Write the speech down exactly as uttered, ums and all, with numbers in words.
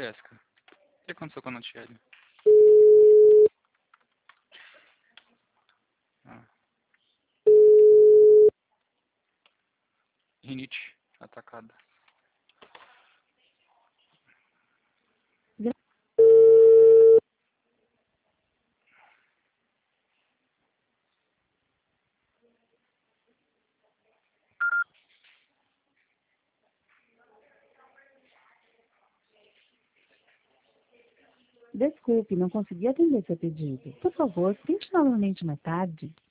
Jéssica, o que aconteceu com a Natiele? Ah. Rinite atacada. Desculpe, não consegui atender seu pedido. Por favor, tente novamente mais tarde.